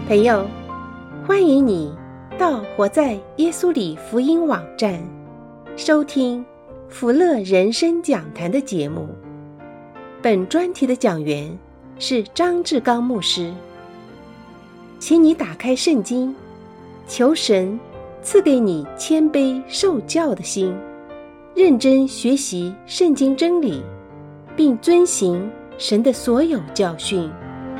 朋友，欢迎你到活在耶稣里福音网站收听福乐人生讲坛的节目。本专题的讲员是张志刚牧师。请你打开圣经，求神赐给你谦卑受教的心，认真学习圣经真理，并遵行神的所有教训。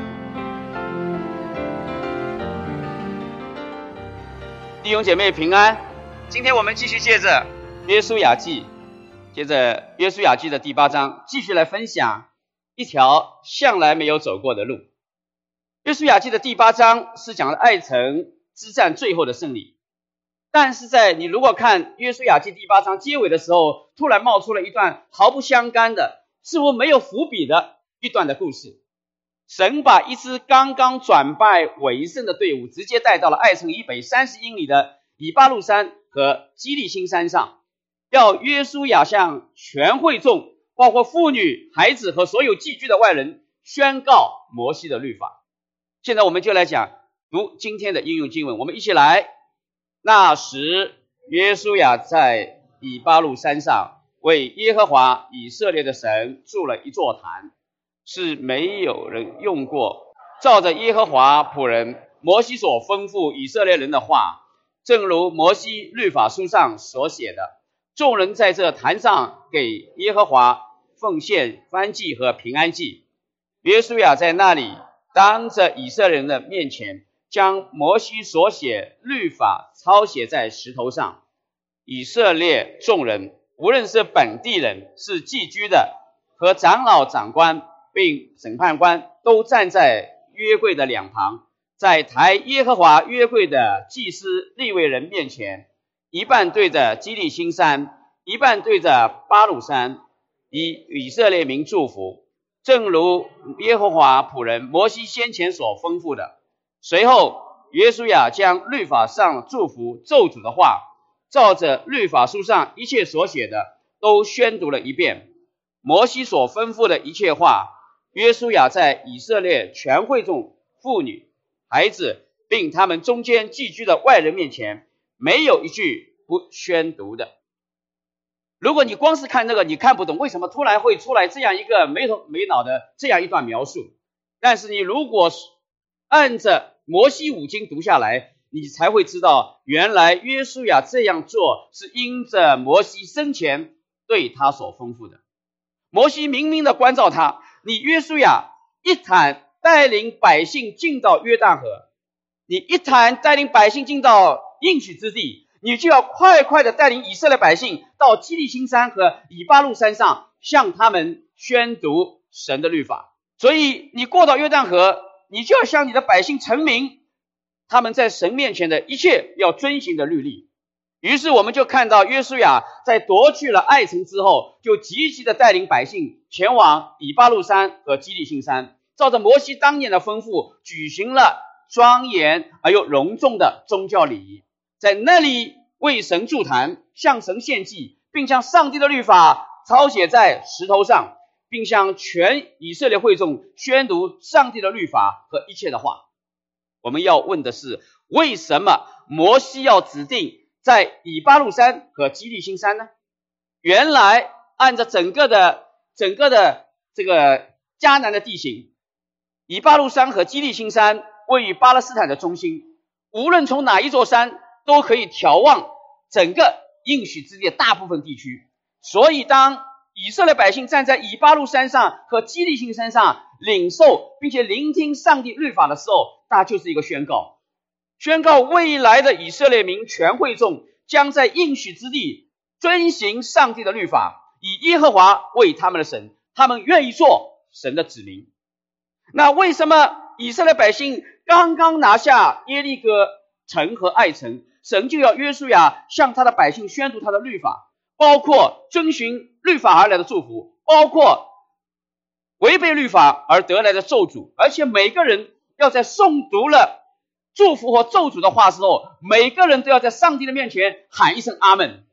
弟兄姐妹平安，今天我们继续借着约书亚记，接着约书亚记的第8章，继续来分享一条向来没有走过的路。约书亚记的第8章是讲了艾城之战最后的胜利，但是在你如果看约书亚记第8章结尾的时候，突然冒出了一段毫不相干的，似乎没有伏笔的一段的故事。神把一支刚刚转败为胜的队伍直接带到了艾城以北30英里的以巴路山和基利心山上，要约书亚向全会众，包括妇女、孩子和所有寄居的外人宣告摩西的律法。现在我们就来读今天的应用经文，我们一起来。那时约书亚在以巴路山上为耶和华以色列的神筑了一座坛，是没有人用过，照着耶和华仆人摩西所吩咐以色列人的话，正如摩西律法书上所写的，众人在这坛上给耶和华奉献燔祭和平安祭。约书亚在那里当着以色列人的面前，将摩西所写律法抄写在石头上。以色列众人，无论是本地人，是寄居的，和长老长官并审判官，都站在约柜的两旁，在抬耶和华约柜的祭司利未人面前，一半对着基利心山，一半对着巴鲁山，以色列民祝福，正如耶和华仆人摩西先前所吩咐的。随后约书亚将律法上祝福咒诅的话，照着律法书上一切所写的都宣读了一遍。摩西所吩咐的一切话，约书亚在以色列全会众、妇女、孩子并他们中间寄居的外人面前，没有一句不宣读的。如果你光是看这个，你看不懂为什么突然会出来这样一个没头没脑的这样一段描述。但是你如果按着摩西五经读下来，你才会知道，原来约书亚这样做是因着摩西生前对他所吩咐的。摩西明明的关照他，你约书亚一坛带领百姓进到约旦河，你一坛带领百姓进到应许之地，你就要快快的带领以色列百姓到基利心山和以巴路山上，向他们宣读神的律法。所以你过到约旦河，你就要向你的百姓陈明他们在神面前的一切要遵行的律例。于是我们就看到约书亚在夺去了艾城之后，就积极的带领百姓前往以巴路山和基利心山，照着摩西当年的吩咐，举行了庄严而又隆重的宗教礼仪，在那里为神筑坛，向神献祭，并将上帝的律法抄写在石头上，并向全以色列会众宣读上帝的律法和一切的话。我们要问的是，为什么摩西要指定在以巴路山和基利心山呢？原来按照整个的这个迦南的地形，以巴路山和基利心山位于巴勒斯坦的中心，无论从哪一座山都可以眺望整个应许之地的大部分地区。所以当以色列百姓站在以巴路山上和基利心山上领受并且聆听上帝律法的时候，那就是一个宣告未来的以色列民全会众将在应许之地遵行上帝的律法，以耶和华为他们的神，他们愿意做神的子民。那为什么以色列百姓刚刚拿下耶利哥城和艾城，神就要约书亚向他的百姓宣读他的律法，包括遵循律法而来的祝福，包括违背律法而得来的咒诅，而且每个人要在诵读了祝福和咒诅的话之后，每个人都要在上帝的面前喊一声阿们。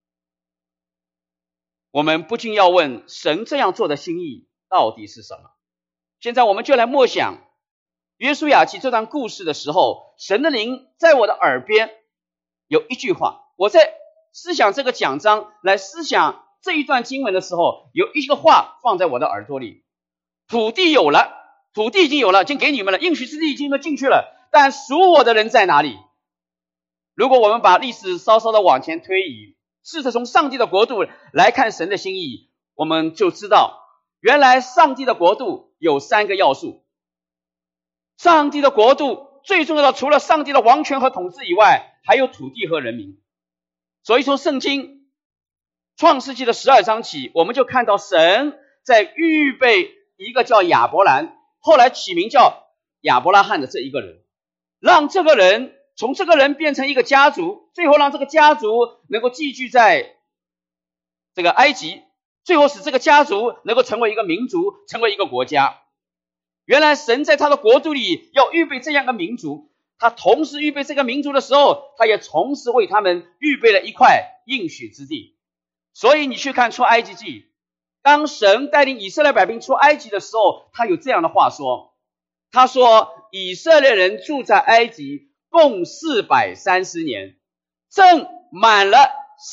我们不禁要问，神这样做的心意到底是什么？现在我们就来默想约书亚记这段故事的时候，神的灵在我的耳边有一句话，我在思想这个讲章来思想这一段经文的时候，有一个话放在我的耳朵里，土地有了，土地已经有了，已经给你们了，应许之地已经进去了，但属我的人在哪里？如果我们把历史稍稍的往前推移，试着从上帝的国度来看神的心意，我们就知道原来上帝的国度有3个要素。上帝的国度最重要的，除了上帝的王权和统治以外，还有土地和人民。所以从圣经创世纪的12章起，我们就看到神在预备一个叫亚伯兰，后来起名叫亚伯拉罕的这一个人，让这个人从这个人变成一个家族，最后让这个家族能够寄居在这个埃及，最后使这个家族能够成为一个民族，成为一个国家。原来神在他的国度里要预备这样的民族，他同时预备这个民族的时候，他也同时为他们预备了一块应许之地。所以你去看出埃及记，当神带领以色列百姓出埃及的时候，他有这样的话说，他说以色列人住在埃及共430年，正满了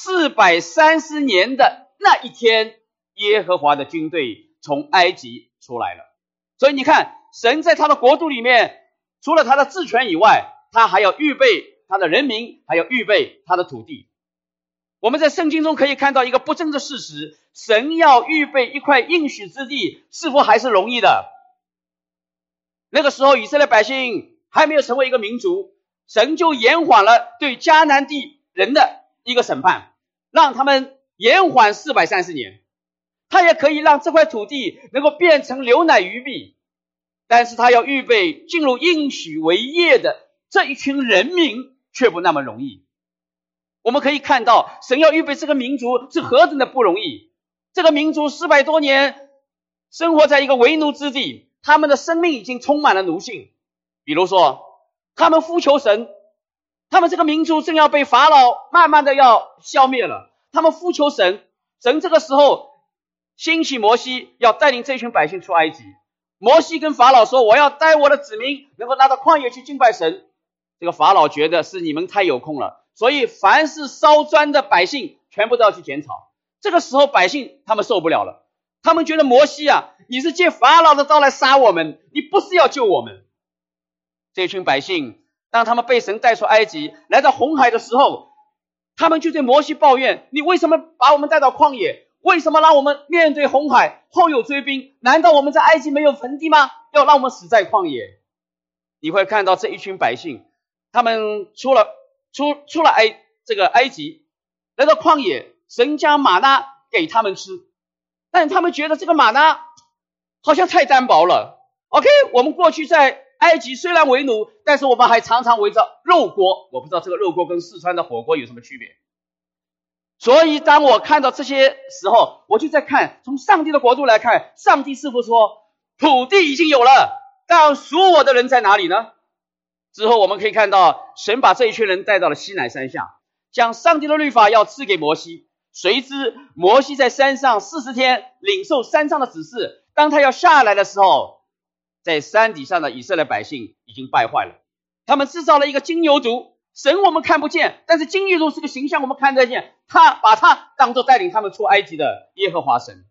430年的那一天，耶和华的军队从埃及出来了。所以你看，神在他的国度里面，除了他的治权以外，他还要预备他的人民，还要预备他的土地。我们在圣经中可以看到一个不争的事实，神要预备一块应许之地，是否还是容易的？那个时候以色列百姓还没有成为一个民族，神就延缓了对迦南地人的一个审判，让他们延缓430年。他也可以让这块土地能够变成流奶与蜜，但是他要预备进入应许为业的这一群人民却不那么容易。我们可以看到神要预备这个民族是何等的不容易。这个民族400多年生活在一个为奴之地，他们的生命已经充满了奴性。比如说他们呼求神，他们这个民族正要被法老慢慢的要消灭了，他们呼求神，神这个时候兴起摩西，要带领这群百姓出埃及。摩西跟法老说，我要带我的子民能够拿到旷野去敬拜神。这个法老觉得是你们太有空了，所以凡是烧砖的百姓全部都要去剪草。这个时候百姓他们受不了了，他们觉得摩西啊，你是借法老的刀来杀我们，你不是要救我们。这群百姓当他们被神带出埃及，来到红海的时候，他们就对摩西抱怨，你为什么把我们带到旷野？为什么让我们面对红海，后有追兵？难道我们在埃及没有坟地吗？要让我们死在旷野？你会看到这一群百姓，他们出了埃及，来到旷野，神将玛纳给他们吃，但他们觉得这个玛纳好像太单薄了。OK， 我们过去在埃及虽然为奴，但是我们还常常围着肉锅，我不知道这个肉锅跟四川的火锅有什么区别。所以当我看到这些时候，我就在看，从上帝的国度来看，上帝是否说土地已经有了，但属我的人在哪里呢？之后我们可以看到神把这一群人带到了西乃山下，将上帝的律法要赐给摩西。谁知摩西在山上40天领受山上的指示，当他要下来的时候，在山底上的以色列百姓已经败坏了，他们制造了一个金牛犊，神我们看不见，但是金牛犊是个形象，我们看得见，他把他当作带领他们出埃及的耶和华神。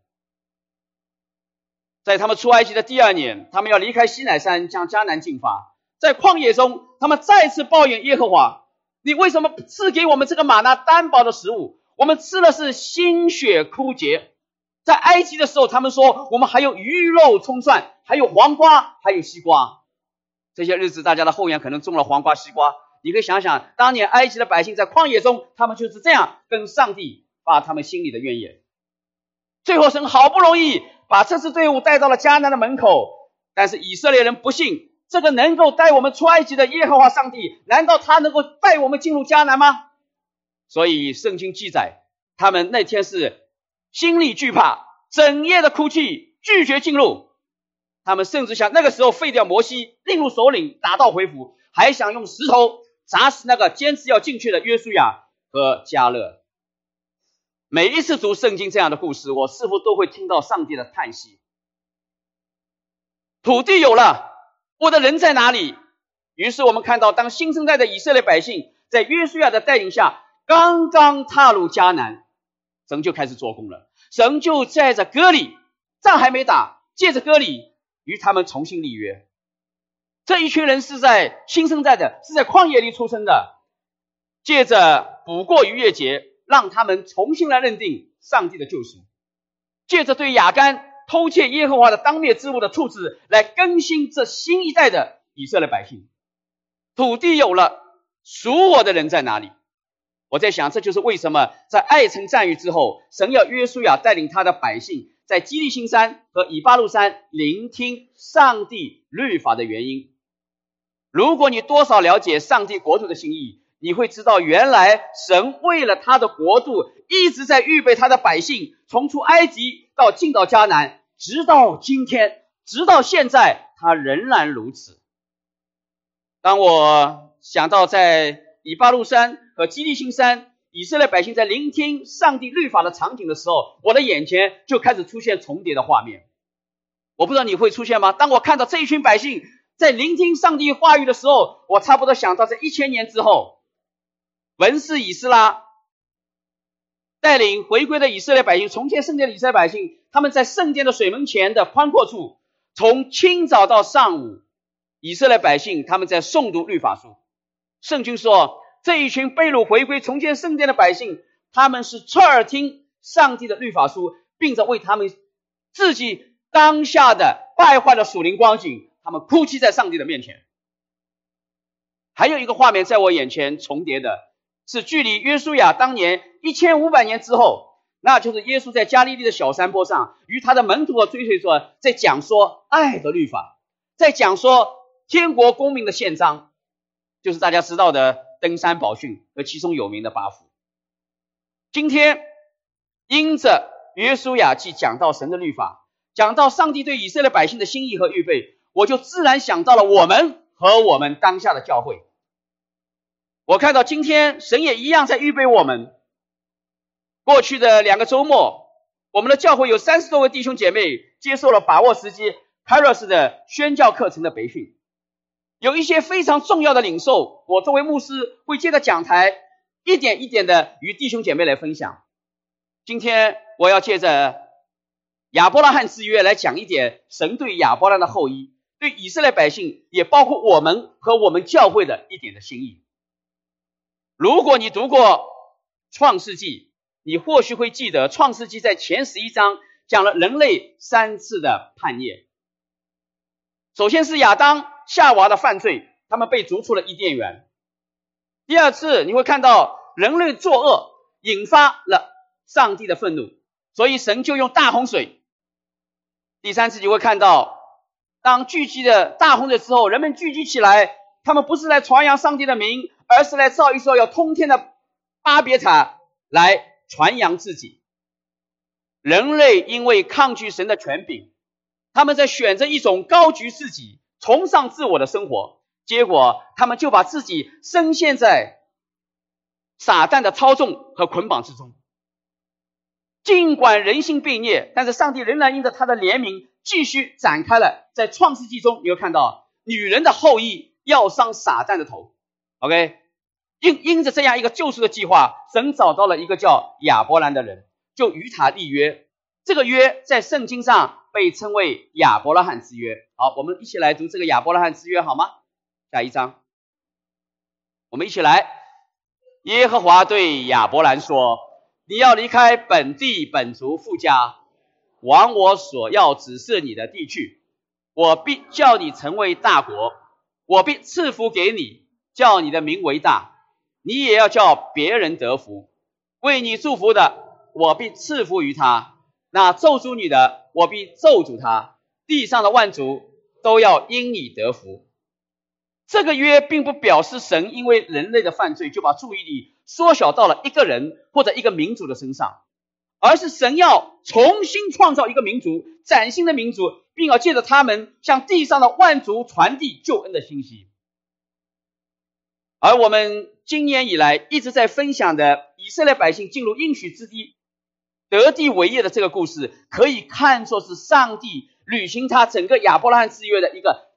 在他们出埃及的第2年，他们要离开西乃山向迦南进发，在旷野中他们再次抱怨耶和华，你为什么赐给我们这个玛纳单薄的食物？我们吃的是心血枯竭。在埃及的时候他们说我们还有鱼肉葱蒜，还有黄瓜，还有西瓜。这些日子大家的后院可能种了黄瓜西瓜，你可以想想当年埃及的百姓在旷野中，他们就是这样跟上帝发他们心里的怨言。最后神好不容易把这支队伍带到了迦南的门口，但是以色列人不信这个能够带我们出埃及的耶和华上帝，难道他能够带我们进入迦南吗？所以圣经记载他们那天是心里惧怕，整夜的哭泣，拒绝进入。他们甚至想那个时候废掉摩西，另入首领，打道回府，还想用石头砸死那个坚持要进去的约书亚和迦勒。每一次读圣经这样的故事，我似乎都会听到上帝的叹息。土地有了， 我的人在哪里？于是我们看到，当新生代的以色列百姓在约书亚的带领下，刚刚踏入迦南，神就开始做工了。神就借着割礼，仗还没打，借着割礼与他们重新立约。这一群人是在新生代的，是在旷野里出生的，借着补过逾越节，让他们重新来认定上帝的救赎，借着对亚干偷窃耶和华的当灭之物的处置，来更新这新一代的以色列百姓。土地有了，属我的人在哪里？我在想，这就是为什么在爱城战役之后，神要约书亚带领他的百姓在基利心山和以巴路山聆听上帝律法的原因。如果你多少了解上帝国度的心意，你会知道，原来神为了他的国度一直在预备他的百姓，从出埃及到进到迦南，直到今天，直到现在，他仍然如此。当我想到在以巴路山和基利心山，以色列百姓在聆听上帝律法的场景的时候，我的眼前就开始出现重叠的画面。我不知道你会出现吗？当我看到这一群百姓在聆听上帝话语的时候，我差不多想到在1000年之后，文士以斯拉带领回归的以色列百姓，重建圣殿的以色列百姓，他们在圣殿的水门前的宽阔处，从清早到上午，以色列百姓他们在诵读律法书。圣经说，这一群被掳回归重建圣殿的百姓，他们是侧耳听上帝的律法书，并且为他们自己当下的败坏的属灵光景，他们哭泣在上帝的面前。还有一个画面在我眼前重叠的是，距离约书亚当年1500年之后，那就是耶稣在加利利的小山坡上，与他的门徒和追随者在讲说爱的律法，在讲说天国公民的宪章，就是大家知道的登山宝训和其中有名的八福。今天因着约书亚记讲到神的律法，讲到上帝对以色列百姓的心意和预备，我就自然想到了我们和我们当下的教会。我看到今天神也一样在预备我们。过去的2个周末，我们的教会有30多位弟兄姐妹接受了把握时机 Kairos 的宣教课程的培训。有一些非常重要的领受，我作为牧师会接着讲台一点一点的与弟兄姐妹来分享。今天我要借着亚伯拉罕之约来讲一点神对亚伯拉罕的后裔，对以色列百姓，也包括我们和我们教会的一点的心意。如果你读过创世纪，你或许会记得创世纪在前11章讲了人类3次的叛逆。首先是亚当夏娃的犯罪，他们被逐出了伊甸园。第二次你会看到人类作恶引发了上帝的愤怒，所以神就用大洪水。第三次你会看到，当聚集的大洪水之后，人们聚集起来，他们不是来传扬上帝的名，而是来造一艘有通天的巴别塔来传扬自己。人类因为抗拒神的权柄，他们在选择一种高举自己、崇尚自我的生活，结果他们就把自己深陷在撒旦的操纵和捆绑之中。尽管人心悖逆，但是上帝仍然因着他的怜悯继续展开了。在创世纪中你会看到，女人的后裔要伤撒旦的头。 OK， 因着这样一个救赎的计划，神找到了一个叫亚伯兰的人，就与他立约。这个约在圣经上被称为亚伯拉罕之约。好，我们一起来读这个亚伯拉罕之约好吗？下一章我们一起来。耶和华对亚伯兰说，你要离开本地本族父家，往我所要指示你的地去，我必叫你成为大国，我必赐福给你，叫你的名为大，你也要叫别人得福。为你祝福的，我必赐福于他；那咒诅你的，我必咒诅他。地上的万族都要因你得福。这个约并不表示神因为人类的犯罪就把注意力缩小到了一个人或者一个民族的身上，而是神要重新创造一个民族，崭新的民族，并要借着他们向地上的万族传递救恩的信息。而我们今年以来一直在分享的以色列百姓进入应许之地得地为业的这个故事，可以看作是上帝履行他整个亚伯拉罕之约的一个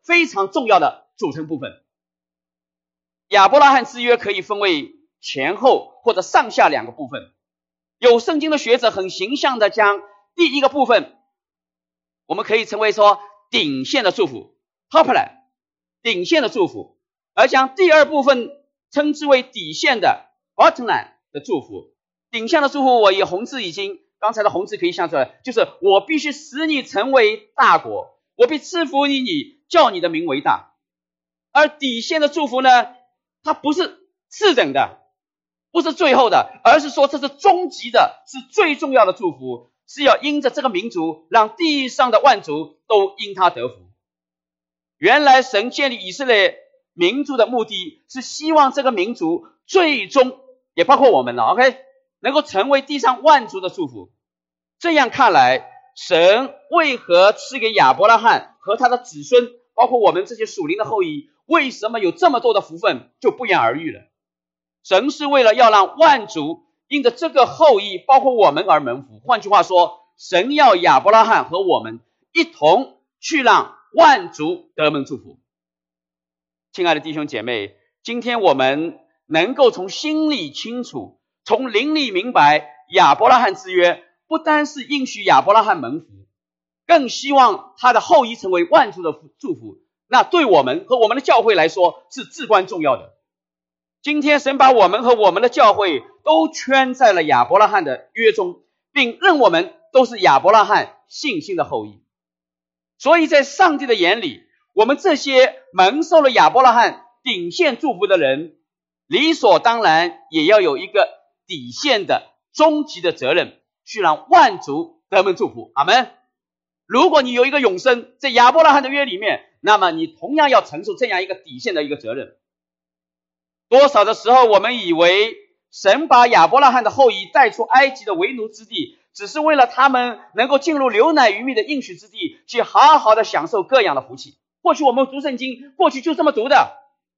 非常重要的组成部分。亚伯拉罕之约可以分为前后或者上下两个部分。有圣经的学者很形象的将第一个部分我们可以称为说顶线的祝福 Topland 顶线的祝福，而将第二部分称之为底线的 Bottomland 的祝福。顶线的祝福我以红字刚才的红字可以想出来，就是我必须使你成为大国，我必赐福你，叫你的名为大。而底线的祝福呢，它不是次等的，不是最后的，而是说这是终极的，是最重要的祝福，是要因着这个民族让地上的万族都因他得福。原来神建立以色列民族的目的是希望这个民族最终也包括我们了 OK 能够成为地上万族的祝福。这样看来，神为何赐给亚伯拉罕和他的子孙，包括我们这些属灵的后裔，为什么有这么多的福分，就不言而喻了。神是为了要让万族因着这个后裔包括我们而蒙福。换句话说，神要亚伯拉罕和我们一同去让万族得蒙祝福。亲爱的弟兄姐妹，今天我们能够从心里清楚，从灵里明白亚伯拉罕之约不单是应许亚伯拉罕蒙福，更希望他的后裔成为万族的祝福，那对我们和我们的教会来说是至关重要的。今天神把我们和我们的教会都圈在了亚伯拉罕的约中，并认我们都是亚伯拉罕信心的后裔。所以在上帝的眼里，我们这些蒙受了亚伯拉罕顶线祝福的人，理所当然也要有一个底线的终极的责任，去让万族得蒙祝福。阿们。如果你有一个永生在亚伯拉罕的约里面，那么你同样要承受这样一个底线的一个责任。多少的时候我们以为神把亚伯拉罕的后裔带出埃及的为奴之地，只是为了他们能够进入流奶与蜜的应许之地，去好好的享受各样的福气。或许我们读圣经过去就这么读的。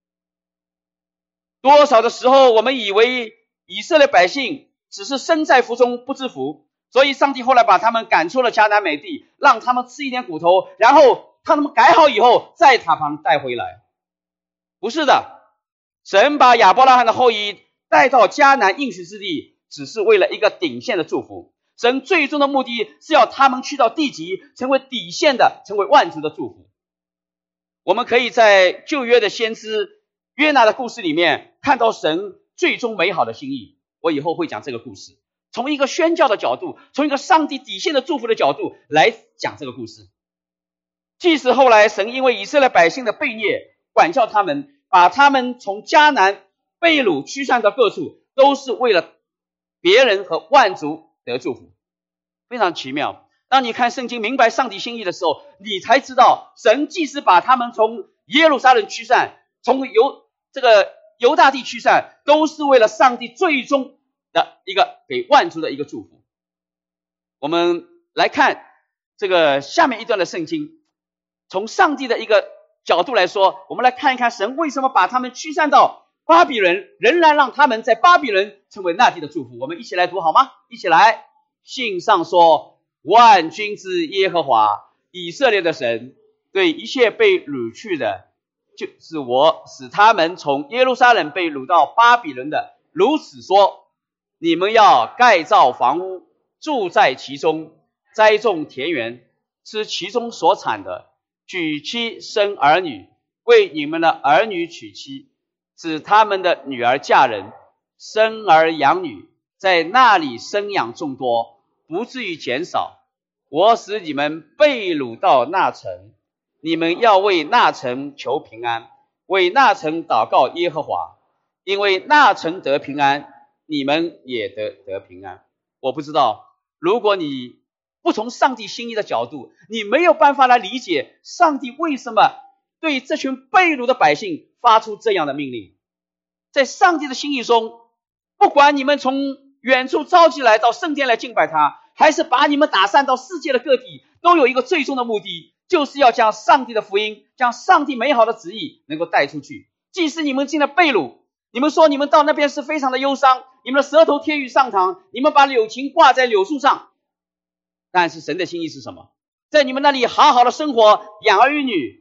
多少的时候我们以为以色列百姓只是身在福中不知福，所以上帝后来把他们赶出了迦南美地，让他们吃一点骨头，然后他们改好以后再把他们带回来。不是的，神把亚伯拉罕的后裔带到迦南应许之地，只是为了一个顶线的祝福。神最终的目的是要他们去到地极，成为底线的，成为万族的祝福。我们可以在旧约的先知约拿的故事里面看到神最终美好的心意。我以后会讲这个故事，从一个宣教的角度，从一个上帝底线的祝福的角度来讲这个故事。即使后来神因为以色列百姓的悖逆，管教他们，把他们从迦南被掳驱散到各处，都是为了别人和万族得祝福。非常奇妙。当你看圣经明白上帝心意的时候，你才知道神即使把他们从耶路撒冷驱散，从犹大地驱散，都是为了上帝最终的一个给万族的一个祝福。我们来看这个下面一段的圣经，从上帝的一个角度来说，我们来看一看神为什么把他们驱散到巴比伦，仍然让他们在巴比伦成为那地的祝福。我们一起来读好吗？一起来。信上说，万军之耶和华以色列的神对一切被掳去的，就是我使他们从耶路撒冷被掳到巴比伦的，如此说，你们要盖造房屋，住在其中，栽种田园，吃其中所产的，娶妻生儿女，为你们的儿女娶妻，使他们的女儿嫁人，生儿养女，在那里生养众多，不至于减少。我使你们被掳到那城，你们要为那城求平安，为那城祷告耶和华，因为那城得平安，你们也得平安。我不知道，如果你不从上帝心意的角度，你没有办法来理解上帝为什么对这群被掳的百姓发出这样的命令。在上帝的心意中，不管你们从远处召集来到圣殿来敬拜他，还是把你们打散到世界的各地，都有一个最终的目的，就是要将上帝的福音，将上帝美好的旨意能够带出去。即使你们进了被掳，你们说你们到那边是非常的忧伤，你们的舌头贴于上膛，你们把柳琴挂在柳树上，但是神的心意是什么？在你们那里好好的生活，养儿育女，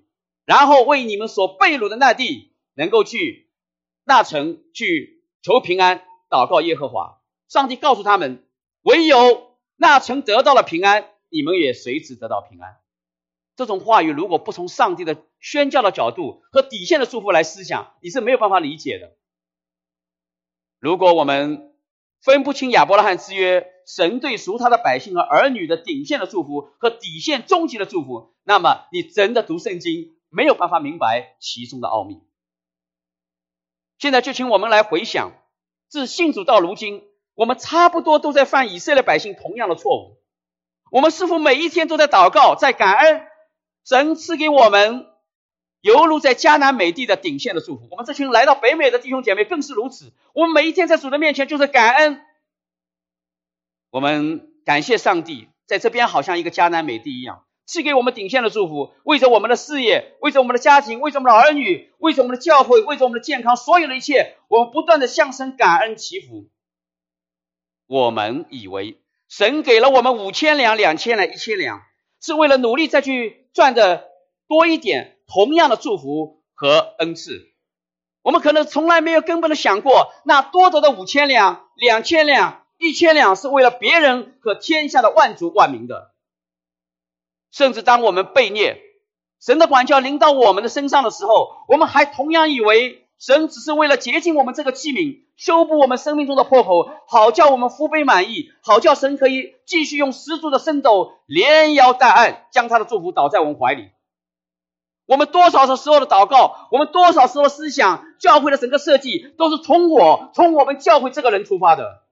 然后为你们所被掳的那地能够去那城去求平安，祷告耶和华。上帝告诉他们，唯有那城得到了平安，你们也随之得到平安。这种话语如果不从上帝的宣教的角度和底线的束缚来思想，你是没有办法理解的。如果我们分不清亚伯拉罕之约神对属他的百姓和儿女的顶线的祝福和底线终极的祝福，那么你真的读圣经没有办法明白其中的奥秘。现在就请我们来回想，自信主到如今，我们差不多都在犯以色列百姓同样的错误。我们似乎每一天都在祷告，在感恩神赐给我们犹如在迦南美地的顶线的祝福。我们这群来到北美的弟兄姐妹更是如此，我们每一天在主的面前就是感恩。我们感谢上帝，在这边好像一个迦南美地一样，赐给我们顶线的祝福，为着我们的事业，为着我们的家庭，为着我们的儿女，为着我们的教会，为着我们的健康，所有的一切，我们不断的向神感恩祈福。我们以为神给了我们5000两、2000两、1000两，是为了努力再去赚的多一点同样的祝福和恩赐。我们可能从来没有根本的想过，那多得的5000两、2000两、1000两是为了别人和天下的万族万民的。甚至当我们悖逆，神的管教临到我们的身上的时候，我们还同样以为神只是为了洁净我们这个器皿，修补我们生命中的破口，好叫我们福杯满溢，好叫神可以继续用十足的升斗连摇带按，将他的祝福倒在我们怀里。我们多少时候的祷告，我们多少时候的思想，教会的整个设计都是从我们教会这个人出发的。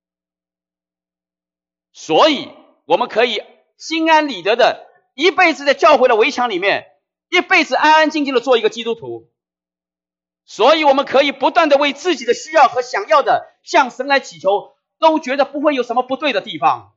所以我们可以心安理得的一辈子在教会的围墙里面，一辈子安安静静的做一个基督徒。所以我们可以不断的为自己的需要和想要的向神来祈求，都觉得不会有什么不对的地方。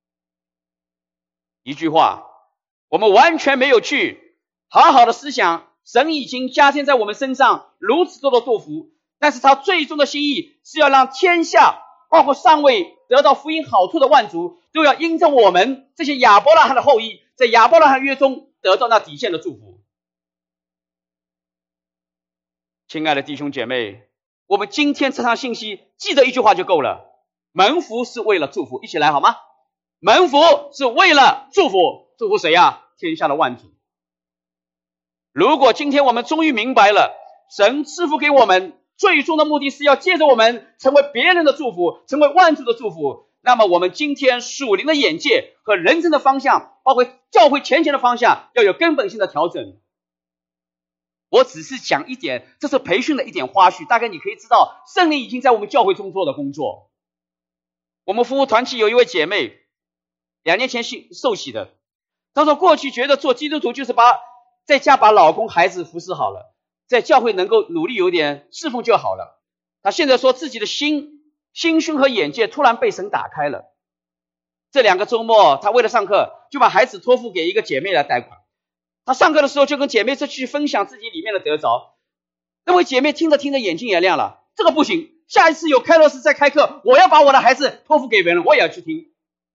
一句话，我们完全没有去好好的思想，神已经加添在我们身上如此多的祝福，但是他最终的心意是要让天下包括尚未得到福音好处的万族，都要因着我们这些亚伯拉罕的后裔，在亚伯拉罕约中得到那底线的祝福。亲爱的弟兄姐妹，我们今天这场信息记得一句话就够了，蒙福是为了祝福。一起来好吗？蒙福是为了祝福。祝福谁啊？天下的万族。如果今天我们终于明白了，神赐福给我们最终的目的是要借着我们成为别人的祝福，成为万族的祝福，那么我们今天属灵的眼界和人生的方向，包括教会前的方向，要有根本性的调整。我只是讲一点，这是培训的一点花絮，大概你可以知道圣灵已经在我们教会中做的工作。我们服务团体有一位姐妹，2年前受洗的，她说过去觉得做基督徒就是在家把老公孩子服侍好了，在教会能够努力有点侍奉就好了。她现在说自己的心胸和眼界突然被神打开了。这2个周末她为了上课就把孩子托付给一个姐妹来代管，她上课的时候就跟姐妹去分享自己里面的得着。那位姐妹听着听着眼睛也亮了，这个不行，下一次有开罗斯再开课，我要把我的孩子托付给别人，我也要去听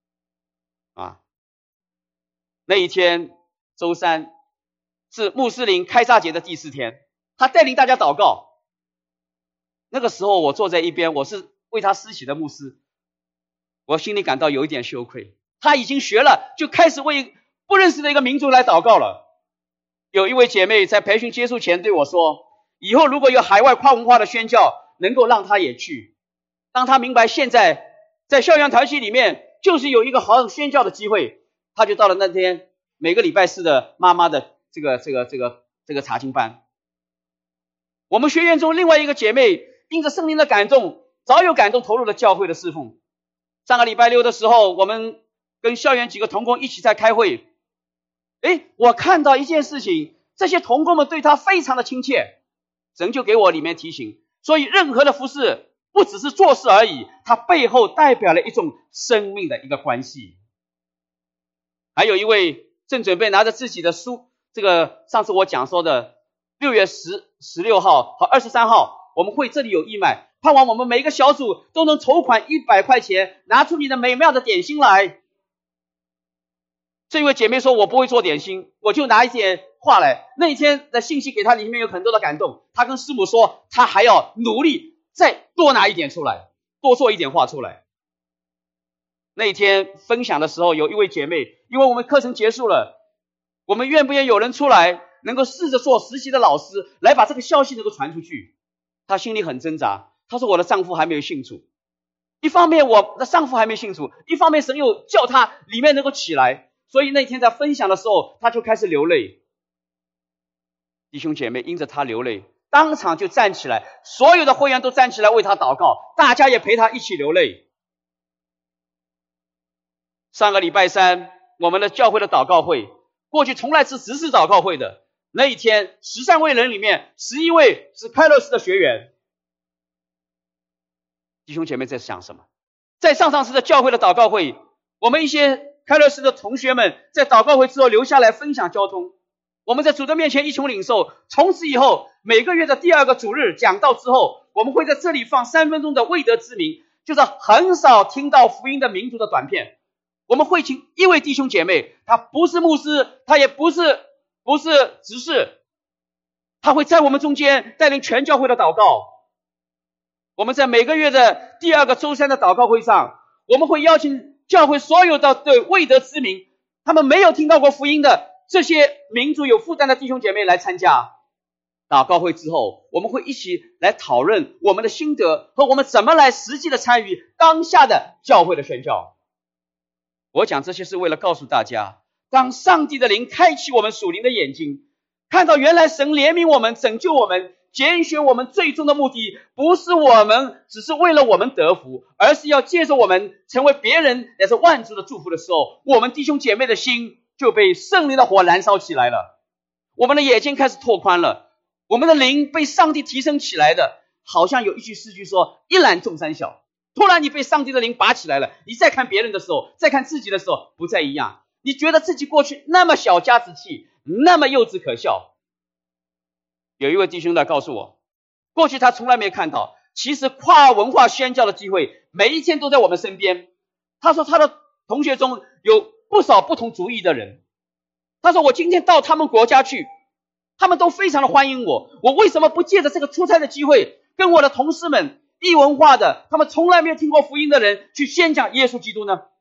那一天周3是穆斯林开撒节的第4天，他带领大家祷告。那个时候我坐在一边，我是为他施洗的牧师，我心里感到有一点羞愧。他已经学了，就开始为不认识的一个民族来祷告了。有一位姐妹在培训结束前对我说，以后如果有海外跨文化的宣教，能够让他也去。当他明白现在在校园团体里面就是有一个好宣教的机会，他就到了那天每个礼拜4的妈妈的这个查经班。我们学院中另外一个姐妹因着圣灵的感动，早有感动投入了教会的侍奉。上个礼拜6的时候，我们跟校园几个同工一起在开会，我看到一件事情，这些同工们对他非常的亲切，神就给我里面提醒，所以任何的服事不只是做事而已，它背后代表了一种生命的一个关系。还有一位正准备拿着自己的书，这个上次我讲说的6月16号和23号我们会这里有义卖，盼望我们每一个小组都能筹款100块钱，拿出你的美妙的点心来。 这位姐妹说我不会做点心，我就拿一点话来。那一天的信息给她里面有很多的感动，她跟师母说她还要努力再多拿一点出来，多做一点话出来。那一天分享的时候，有一位姐妹，因为我们课程结束了，我们愿不愿意有人出来能够试着做实习的老师，来把这个消息能够传出去。她心里很挣扎，她说我的丈夫还没有信主，一方面我的丈夫还没信主，一方面神又叫她里面能够起来，所以那天在分享的时候她就开始流泪。弟兄姐妹因着她流泪，当场就站起来，所有的会员都站起来为她祷告，大家也陪她一起流泪。上个礼拜三我们的教会的祷告会，过去从来是执事祷告会的，那一天13位人里面11位是开乐士的学员。弟兄姐妹在想什么？在上次的教会的祷告会，我们一些开乐士的同学们在祷告会之后留下来分享交通，我们在主的面前一同领受。从此以后每个月的第2个主日讲道之后，我们会在这里放3分钟的未得之名，就是很少听到福音的民族的短片。我们会请一位弟兄姐妹，他不是牧师，他也不是执事，他会在我们中间带领全教会的祷告。我们在每个月的第2个周三的祷告会上，我们会邀请教会所有的对未得之名，他们没有听到过福音的这些民族有负担的弟兄姐妹来参加。祷告会之后，我们会一起来讨论我们的心得和我们怎么来实际的参与当下的教会的宣教。我讲这些是为了告诉大家，当上帝的灵开启我们属灵的眼睛，看到原来神怜悯我们，拯救我们，拣选我们最终的目的不是我们只是为了我们得福，而是要借着我们成为别人也是万族的祝福的时候，我们弟兄姐妹的心就被圣灵的火燃烧起来了，我们的眼睛开始拓宽了，我们的灵被上帝提升起来的。好像有一句诗句说一览众山小，突然你被上帝的灵拔起来了，你再看别人的时候，再看自己的时候不再一样，你觉得自己过去那么小家子气，那么幼稚可笑。有一位弟兄来告诉我，过去他从来没看到，其实跨文化宣教的机会每一天都在我们身边。他说他的同学中有不少不同族裔的人，他说我今天到他们国家去，他们都非常的欢迎我，我为什么不借着这个出差的机会，跟我的同事们异文化的，他们从来没有听过福音的人去宣讲耶稣基督呢？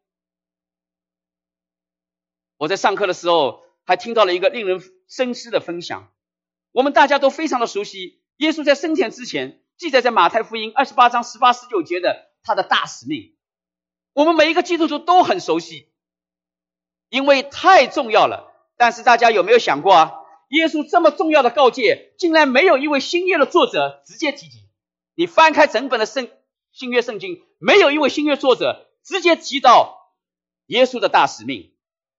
我在上课的时候还听到了一个令人深思的分享。我们大家都非常的熟悉耶稣在升天之前记载在马太福音28章18、19节的他的大使命，我们每一个基督徒都很熟悉，因为太重要了。但是大家有没有想过啊，耶稣这么重要的告诫竟然没有一位新约的作者直接提及。你翻开整本的新约圣经，没有一位新约作者直接提到耶稣的大使命。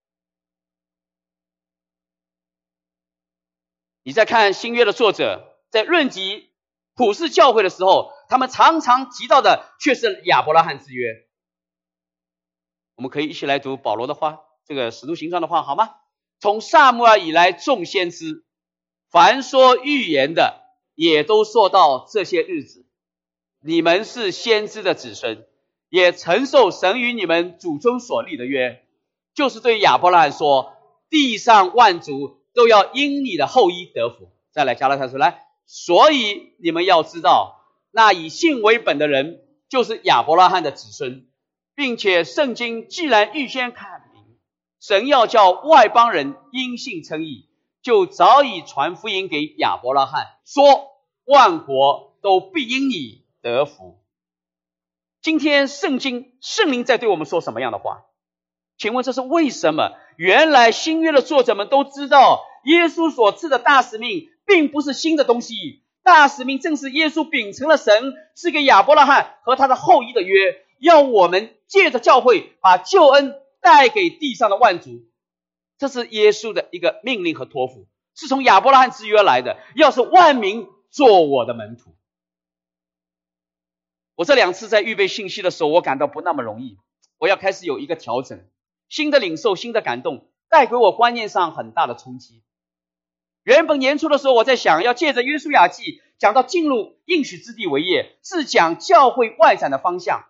你在看新约的作者在论及普世教会的时候，他们常常提到的却是亚伯拉罕之约。我们可以一起来读保罗的话，这个使徒行传的话好吗？从撒母耳以来众先知，凡说预言的也都说到这些日子，你们是先知的子孙，也承受神与你们祖宗所立的约，就是对亚伯拉罕说，地上万族都要因你的后裔得福。再来加拉太书来，所以你们要知道，那以信为本的人就是亚伯拉罕的子孙，并且圣经既然预先看明，神要叫外邦人因信称义，就早已传福音给亚伯拉罕，说万国都必因你得福。今天圣灵在对我们说什么样的话？请问这是为什么？原来新约的作者们都知道，耶稣所赐的大使命并不是新的东西，大使命正是耶稣秉承了神赐给亚伯拉罕和他的后裔的约，要我们借着教会把救恩带给地上的万族。这是耶稣的一个命令和托付，是从亚伯拉罕之约来的，要是万民做我的门徒。我这2次在预备信息的时候，我感到不那么容易，我要开始有一个调整，新的领受，新的感动，带给我观念上很大的冲击。原本年初的时候，我在想要借着约书亚记讲到进入应许之地为业，是讲教会外展的方向。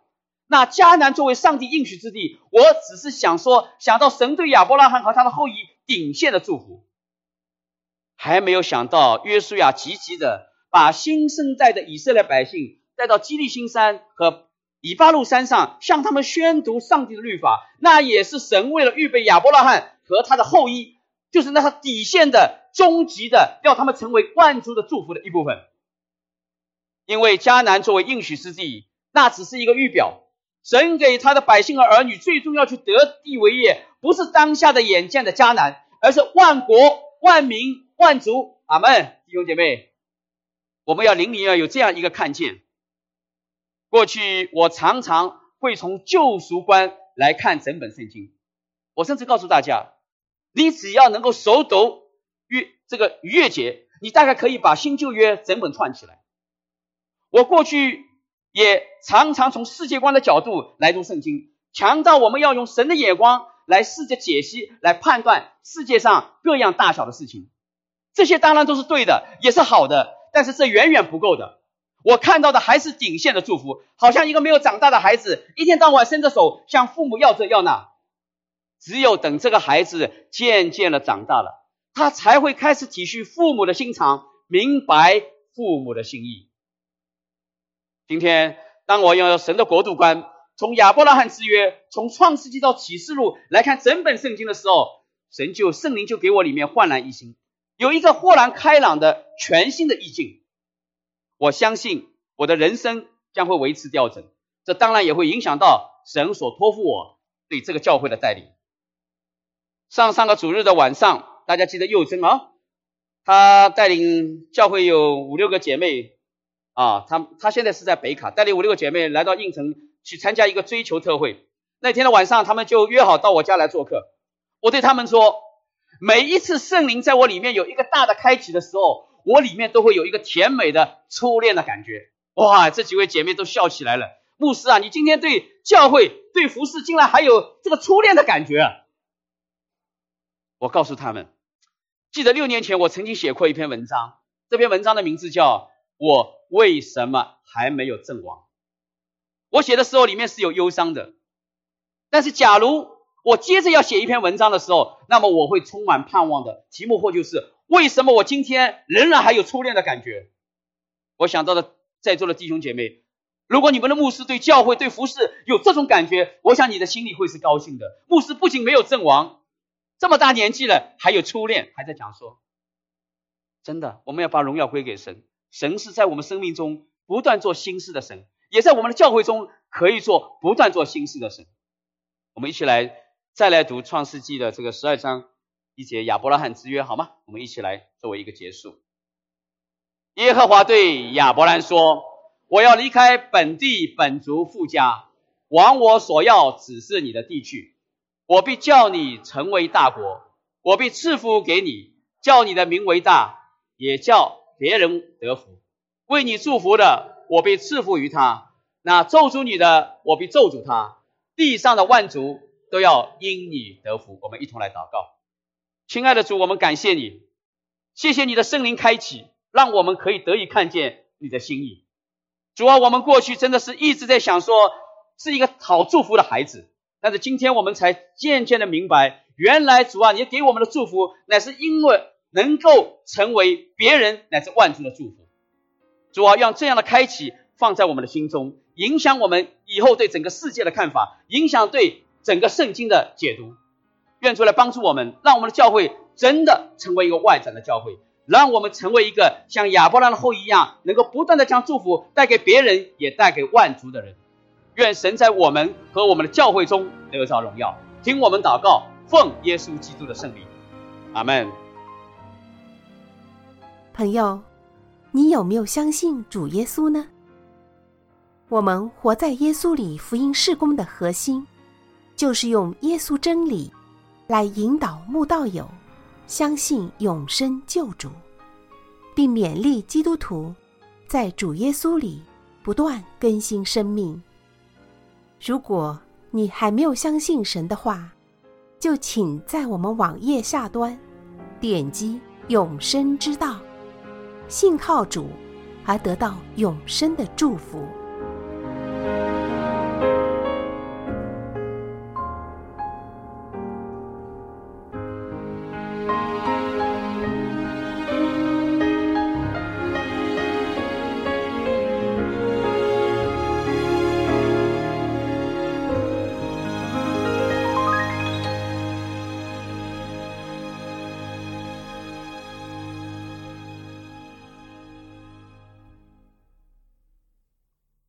那迦南作为上帝应许之地，我只是想到神对亚伯拉罕和他的后裔顶限的祝福，还没有想到约书亚积极的把新生代的以色列百姓带到基利心山和以巴路山上，向他们宣读上帝的律法，那也是神为了预备亚伯拉罕和他的后裔，就是那他底线的终极的要他们成为万族的祝福的一部分。因为迦南作为应许之地，那只是一个预表，神给他的百姓和儿女最终要去得地为业，不是当下的眼见的迦南，而是万国万民万族。阿们。弟兄姐妹，我们要灵里要有这样一个看见。过去我常常会从救赎观来看整本圣经，我甚至告诉大家，你只要能够熟读这个逾越节，你大概可以把新旧约整本串起来。我过去也常常从世界观的角度来读圣经，强调我们要用神的眼光来试着解析，来判断世界上各样大小的事情。这些当然都是对的，也是好的，但是这远远不够的。我看到的还是顶限的祝福，好像一个没有长大的孩子，一天到晚伸着手向父母要这要那。只有等这个孩子渐渐的长大了，他才会开始体恤父母的心肠，明白父母的心意。今天当我用神的国度观，从亚伯拉罕之约，从创世纪到启示录来看整本圣经的时候，圣灵就给我里面焕然一新，有一个豁然开朗的全新的意境。我相信我的人生将会维持调整，这当然也会影响到神所托付我对这个教会的带领。上个主日的晚上，大家记得佑珍啊，他带领教会有5-6个姐妹啊，他现在是在北卡，带领5-6个姐妹来到应城去参加一个追求特会。那天的晚上，他们就约好到我家来做客。我对他们说，每一次圣灵在我里面有一个大的开启的时候，我里面都会有一个甜美的初恋的感觉。哇，这几位姐妹都笑起来了。牧师啊，你今天对教会对服事竟然还有这个初恋的感觉啊。我告诉他们，记得6年前我曾经写过一篇文章，这篇文章的名字叫我为什么还没有阵亡。我写的时候里面是有忧伤的，但是假如我接着要写一篇文章的时候，那么我会充满盼望的，题目或就是为什么我今天仍然还有初恋的感觉。我想到了在座的弟兄姐妹，如果你们的牧师对教会对服事有这种感觉，我想你的心里会是高兴的。牧师不仅没有阵亡，这么大年纪了还有初恋，还在讲说，真的我们要把荣耀归给神，神是在我们生命中不断做新事的神，也在我们的教会中可以做不断做新事的神。我们一起再来读创世纪的这个12章1节亚伯拉罕之约，好吗？我们一起来作为一个结束。耶和华对亚伯兰说，我要离开本地本族父家，往我所要指示你的地去。我必叫你成为大国，我必赐福给你，叫你的名为大，也叫别人得福。为你祝福的，我必赐福于他；那咒诅你的，我必咒诅他。地上的万族都要因你得福。我们一同来祷告。亲爱的主，我们感谢你，谢谢你的圣灵开启，让我们可以得以看见你的心意。主啊，我们过去真的是一直在想说是一个好祝福的孩子，但是今天我们才渐渐的明白，原来主啊，你给我们的祝福乃是因为能够成为别人乃至万族的祝福。主啊，让这样的开启放在我们的心中，影响我们以后对整个世界的看法，影响对整个圣经的解读。愿主来帮助我们，让我们的教会真的成为一个外展的教会，让我们成为一个像亚伯拉罕的后裔一样，能够不断的将祝福带给别人，也带给万族的人。愿神在我们和我们的教会中得着荣耀。听我们祷告，奉耶稣基督的圣名，阿们。 朋友，你有没有相信主耶稣呢？我们活在耶稣里福音事工的核心，就是用耶稣真理来引导慕道友相信永生救主，并勉励基督徒在主耶稣里不断更新生命。如果你还没有相信神的话，就请在我们网页下端点击永生之道，信靠主而得到永生的祝福。